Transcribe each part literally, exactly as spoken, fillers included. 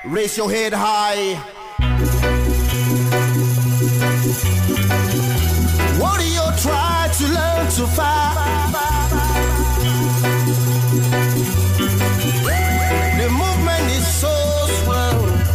Raise your head high. Warrior, try to learn to fight. The movement is so slow.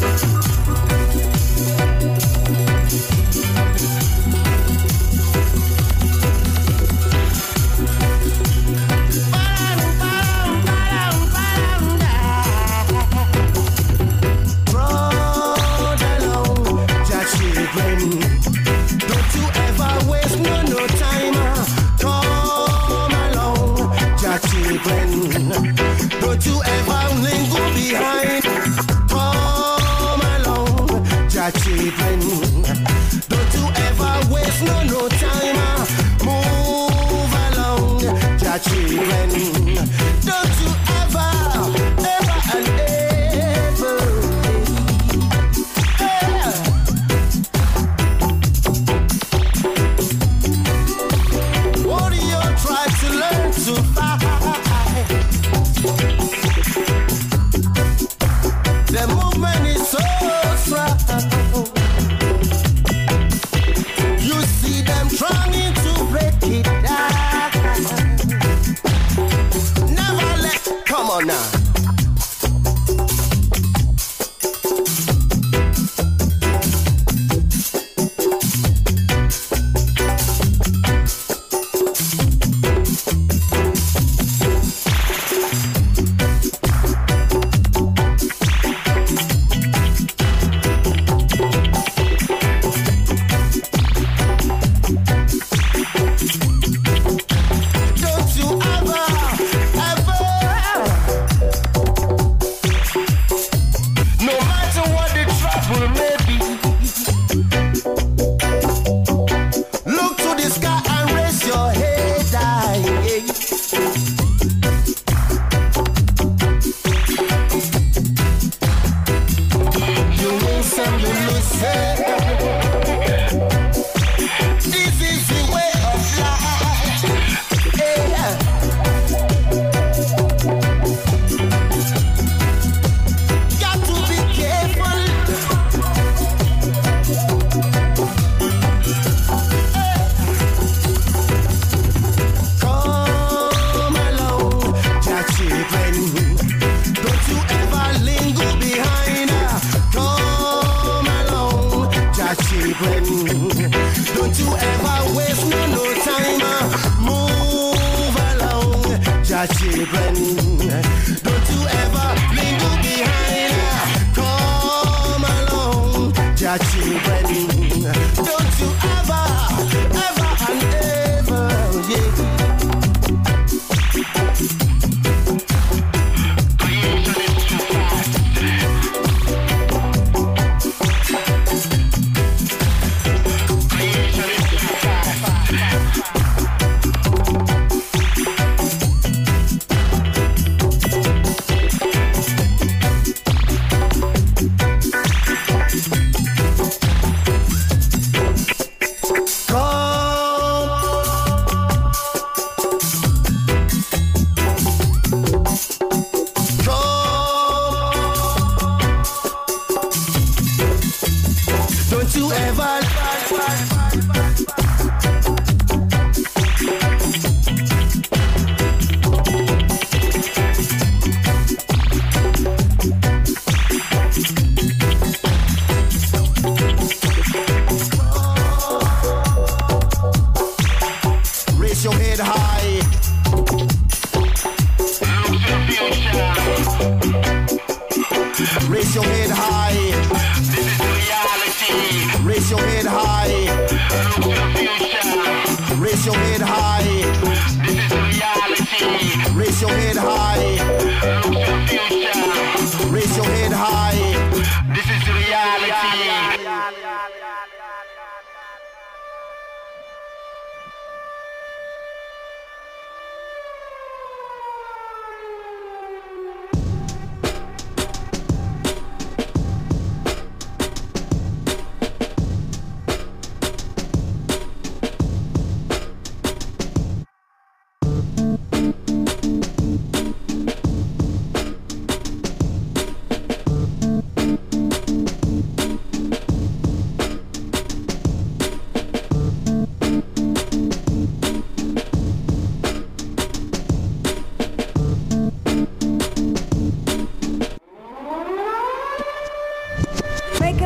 Don't you ever waste no, no time. Come along, Jah children. Don't you ever linger behind. Come along, Jah children. Don't you ever waste no, no time. Move along, Jah children. Don't you ever, ever and ever. To fight. The movement is so strong. You see them trying to break it down. Never let, come on now.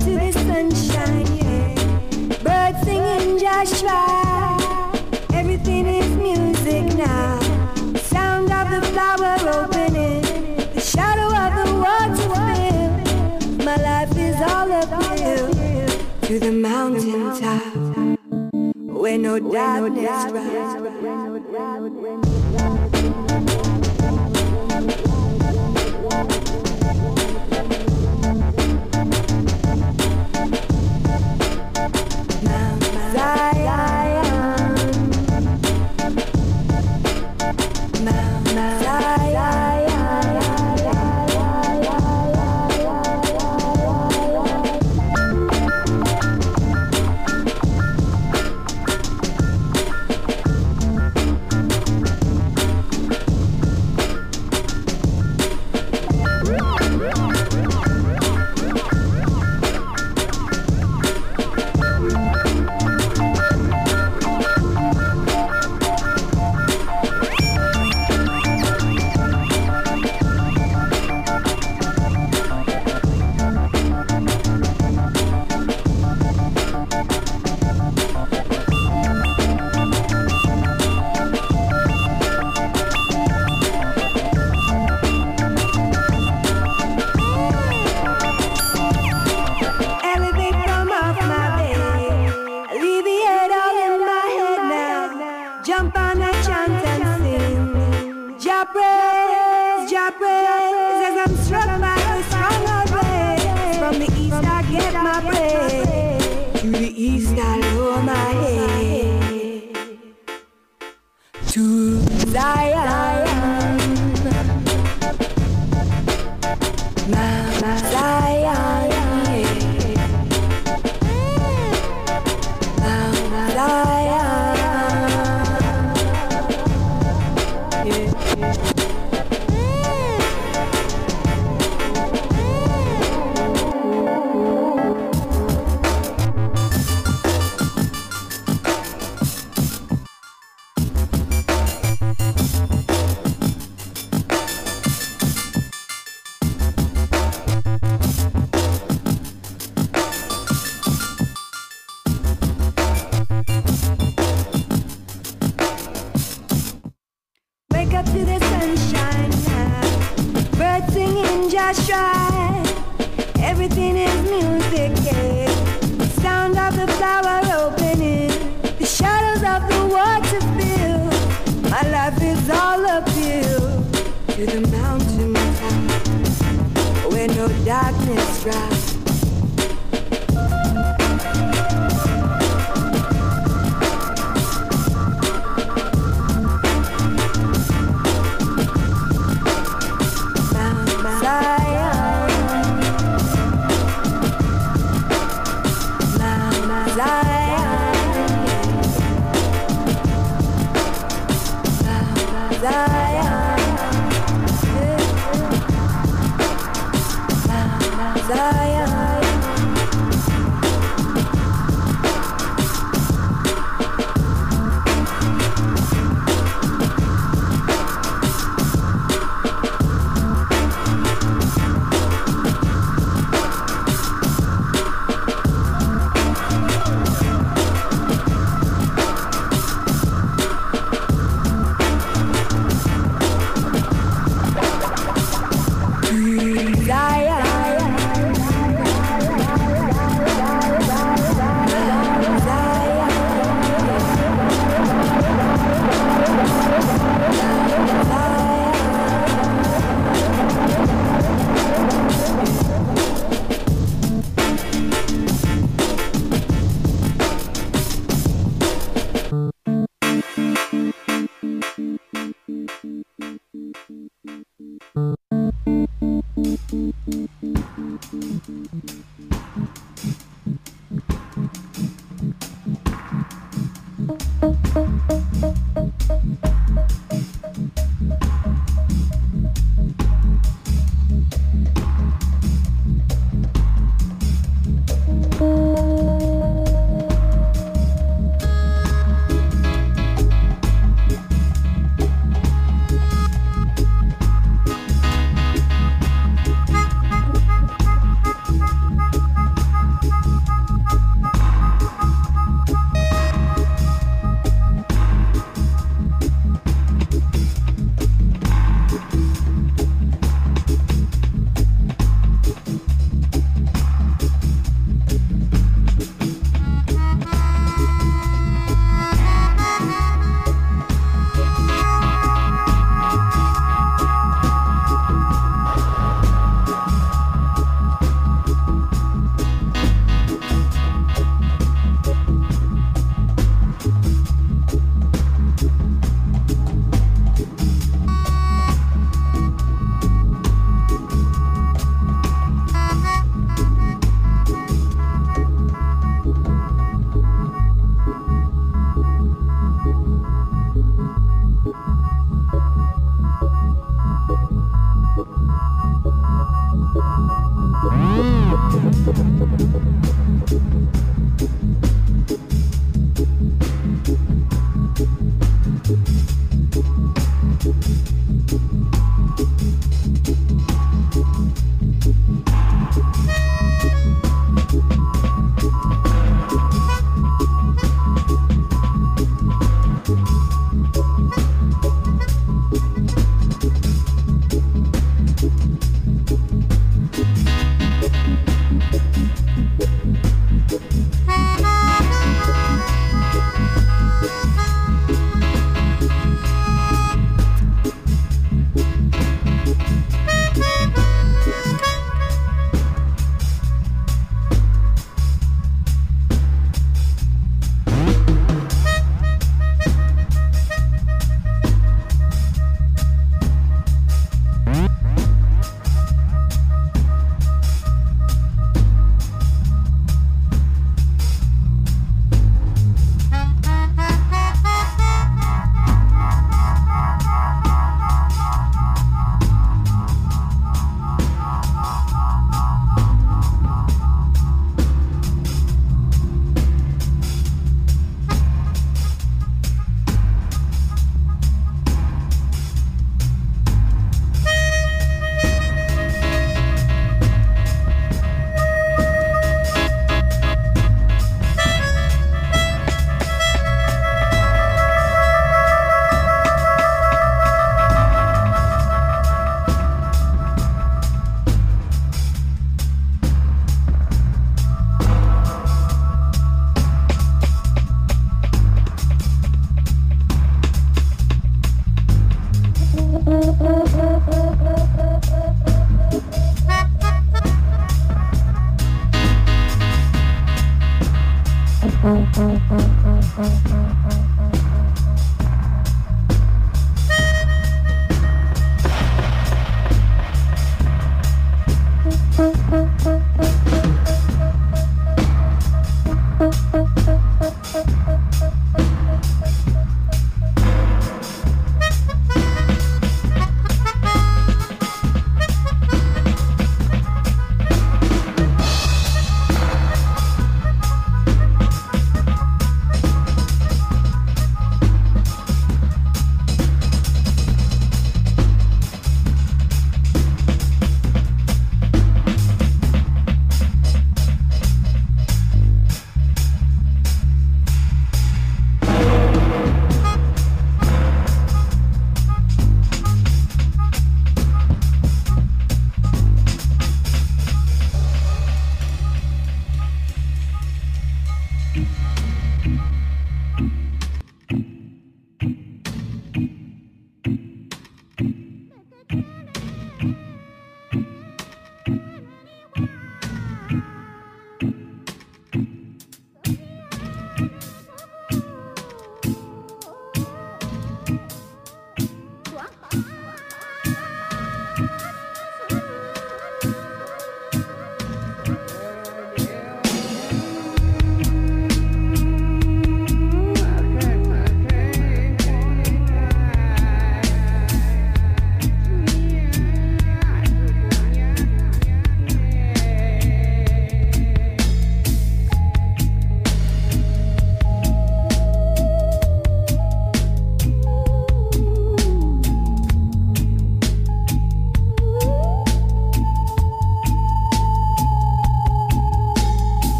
to the sunshine, yeah. Birds singing Joshua. Everything is music now. Sound of the flower opening, the shadow of the water fill. My life is all uphill to the mountain top, where no darkness rises.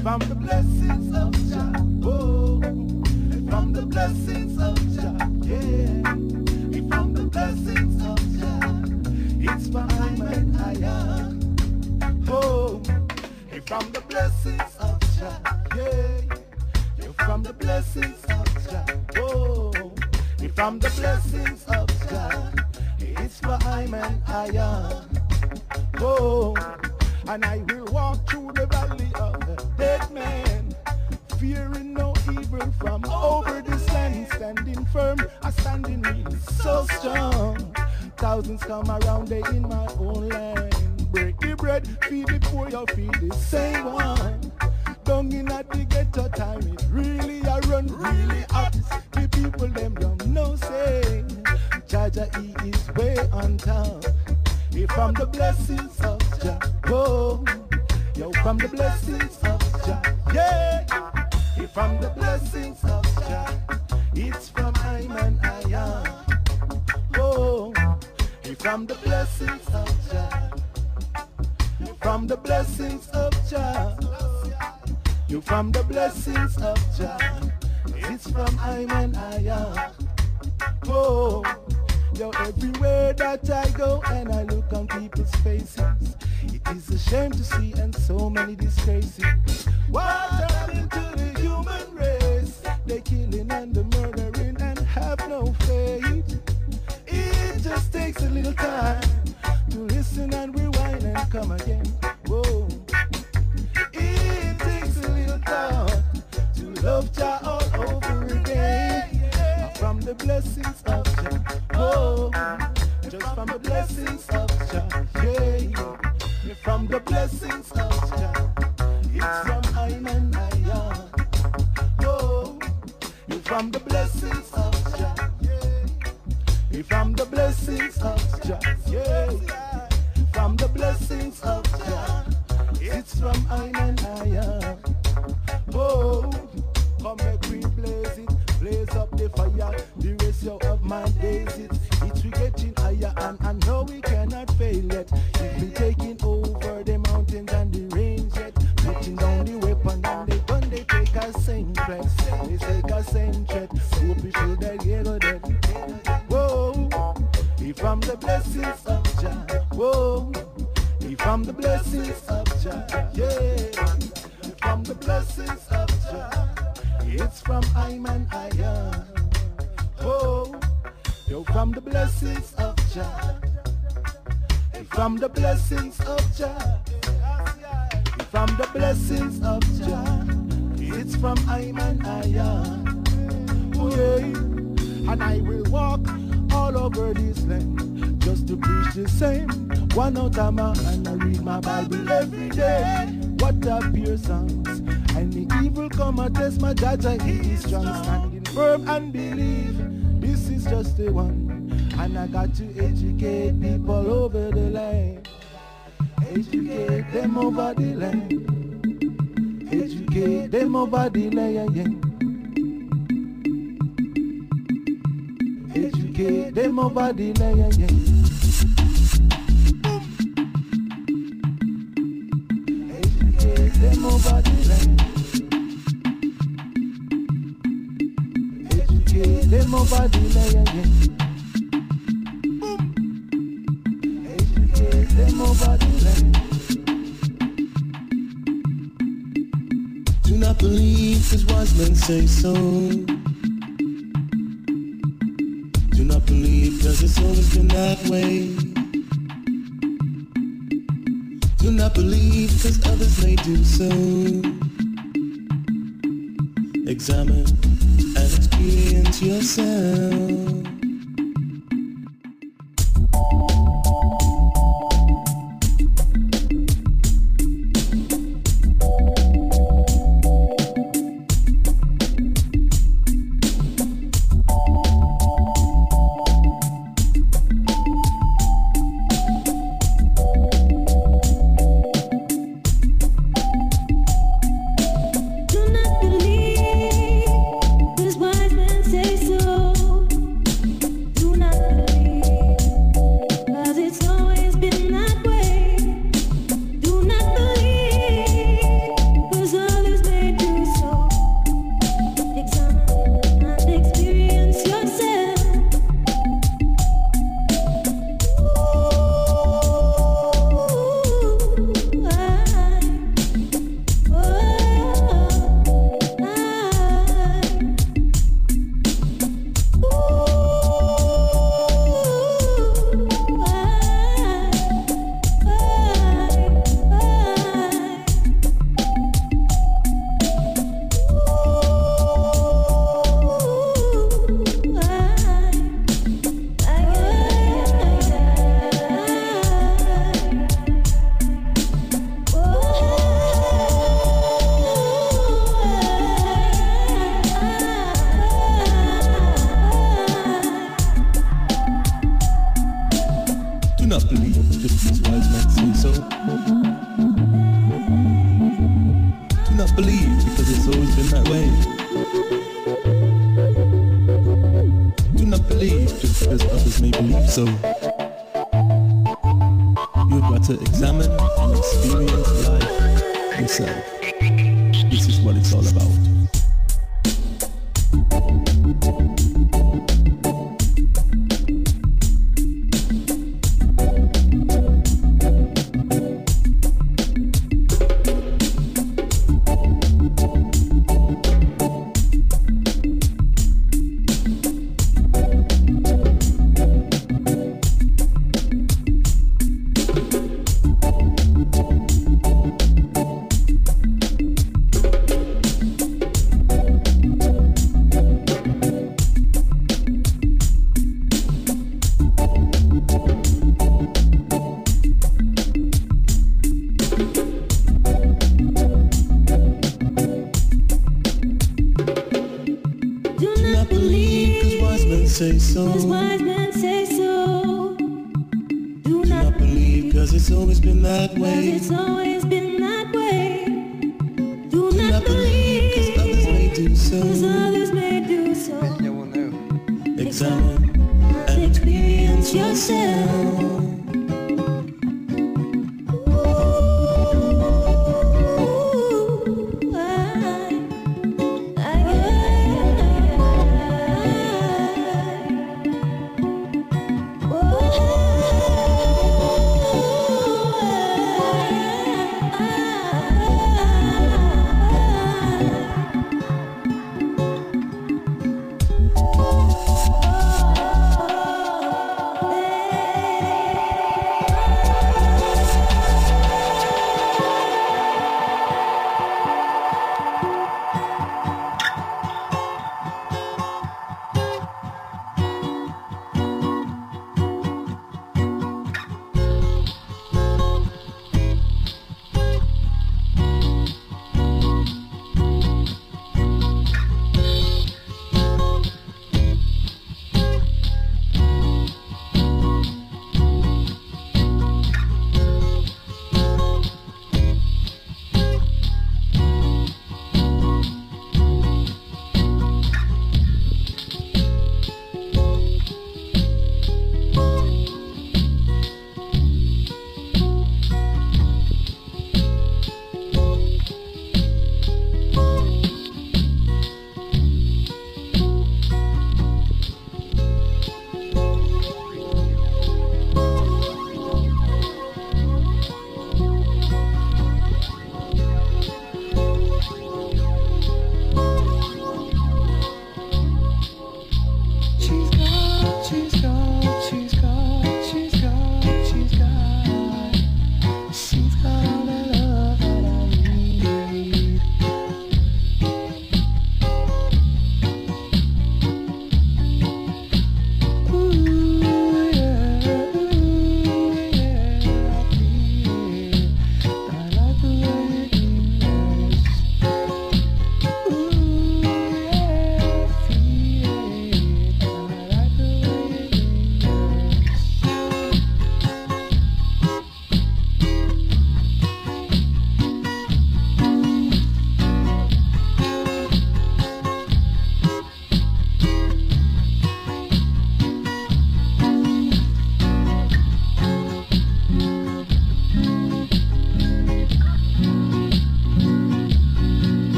from the blessings of Jah. Oh, from the blessings of Jah. Yeah, from the blessings of Jah. It's for I'm and I am. Oh, from the blessings of Jah. Yeah, from the blessings of Jah. Oh, from the blessings of Jah. It's for I'm and I am. Oh, and I will walk through the valley of the dead man, fearing no evil from over this land, standing firm, I standing really so strong. Thousands come around they in my own land. Break the bread, feed the poor, you feed the same one. Down in at the ghetto time, it really a run, really hot. The people them don't know say, Jaja he is way on top. He from the blessings of Jah, oh, yo from the blessings of Jah, yeah. He from the blessings of Jah, it's from I'm and I am. Oh, he from the blessings of Jah, from the blessings of Jah. You from the blessings of Jah, it's from I'm and I am. Oh, yo, everywhere that I go and I look on people's faces, it is a shame to see and so many disgraces. What happened to the human race? They killing and the murdering and have no faith. It just takes a little time to listen and rewind and come again. Whoa. It takes a little thought to love Jah all over again. From the blessings of Jah, oh, just from the blessings of Jah, yeah. From the blessings of Jah, it's from I'm and I am. Oh, you from the blessings of Jah, yeah. You from the blessings of Jah, yeah. From the blessings of Jah, it's from I'm and I am. Oh, come make we blaze it. Blaze up the fire, the ratio of my days, it's, it's we getting higher and I know we cannot fail yet. If we taking over the mountains and the range yet, putting down the weapon and the gun, they take us same threat. They take us same threat, hope we should get dead. Whoa, he from the blessings of Jah, whoa, he from the blessings of Jah, yeah, from the blessings of Jah. It's from I'm and I am. Oh, yo, from the blessings of Jah. From the blessings of Jah. From the blessings of Jah. It's from I'm and I am. Oh, yeah. And I will walk all over this land just to preach the same. One out of my and I read my Bible every day. What a pure songs. And the evil come and test my Jaja, he is strong, standing firm and believe this is just the one. And I got to educate people over the land. Educate them over the land. Educate them over the land, yeah. Educate them over the land, yeah. Educate them over the land. Educate them over the land, yeah. Educate them over the land. Do not believe cause wise men say so. Do not believe cause it's always been that way. Do not believe cause others may do so. Examine and experience yourself. Do not believe, 'cause wise men say so. not believe just because wise men say so. Do not believe because it's always been that way. Do not believe just because others may believe so. You've got to examine and experience life yourself. This is what it's all about. Say so. Cause wise men say so. Do, Do not, not believe, cause it's always been that way. Cause it's always been that way. Do, Do not, not believe, cause others may do so. Cause others may do so. Examine and experience yourself. Oh,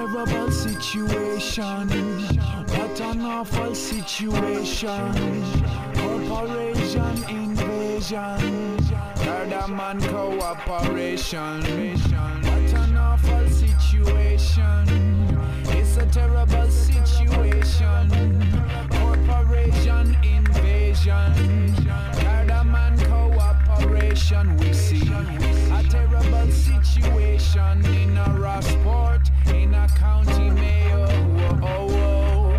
terrible situation. What an awful situation. Corporation invasion. Murder man cooperation. What an awful situation. It's a terrible situation. Corporation invasion. Murder man cooperation. We see a terrible situation in a Rossport, in a county mayor. Whoa, oh, whoa.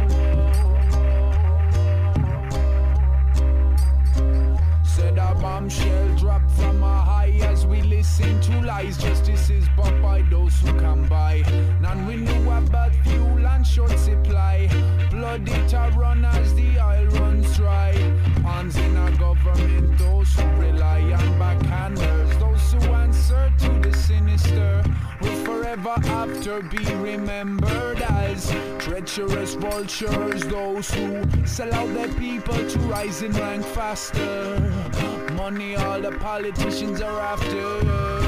Said a bombshell dropped from a high as we listen to lies. Justice is bought by those who come by. None we knew about fuel and short supply. Blood it a run as the oil runs dry. Pawns in our government, those who rely on backhanders, those who answer to the sinister, will forever after be remembered as treacherous vultures. Those who sell out their people to rise in rank faster. Money all the politicians are after.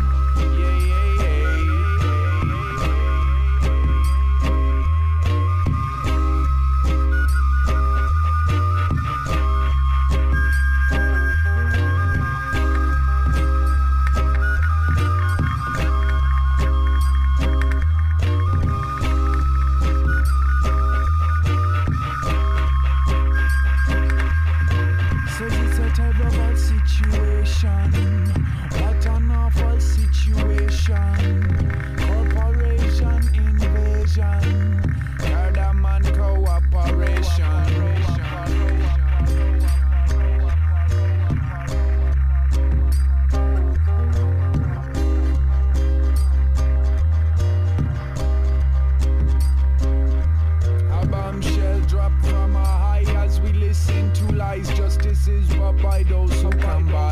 What an awful situation. Corporation invasion. Murder man cooperation. A bombshell dropped from a high as we listen to lies. Justice is bought by those who come by.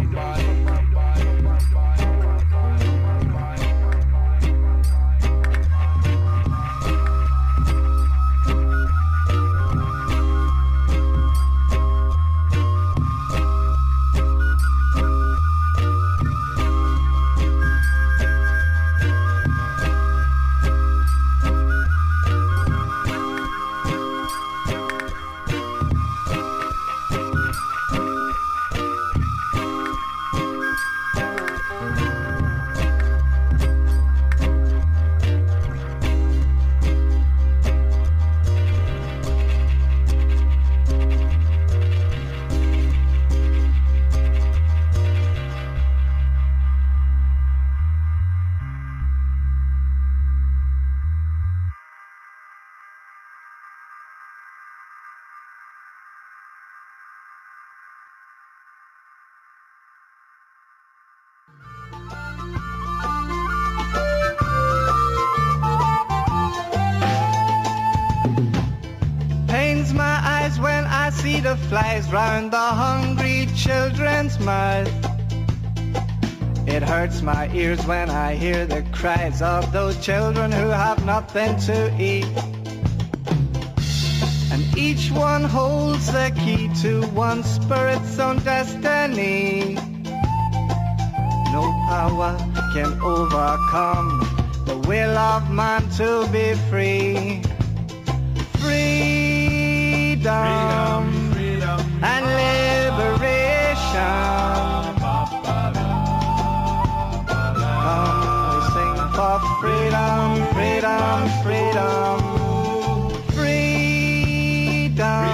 Pains my eyes when I see the flies round the hungry children's mouth. It hurts my ears when I hear the cries of those children who have nothing to eat. And each one holds the key to one spirit's own destiny. No power can overcome the will of man to be free. Freedom, freedom, freedom and liberation. Come, we sing for freedom, freedom, freedom. Freedom,